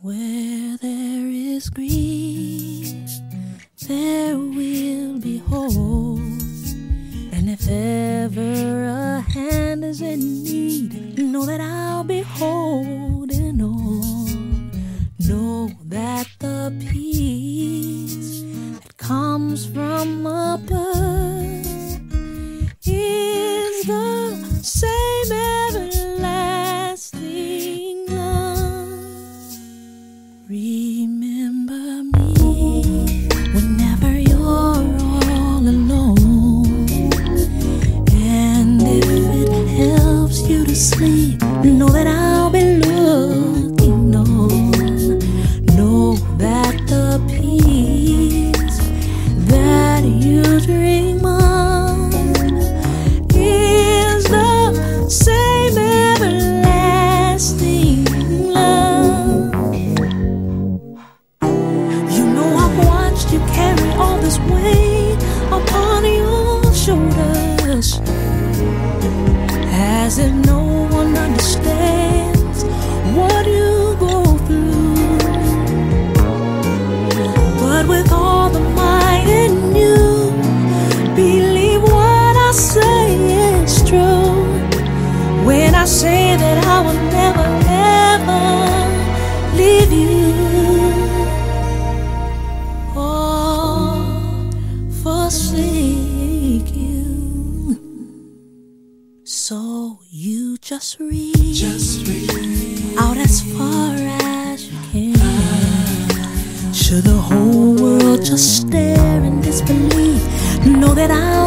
Where there is grief, there will be hope. And if ever a hand is in need, know that I'll be holding on. Know that the peace that comes from above is the same everlasting love. Remember me whenever you're all alone, and if it helps you to sleep, know that I'll be looking on. Know that the peace that you dream of is the same everlasting love. You know I've watched you carry all this weight upon your shoulders, as if no one understands what you go through. But with all the might in you, believe what I say is true. When I say that I will never ever leave you or forsake you. So you just reach out as far as you can. Should the whole world just stare in disbelief, know that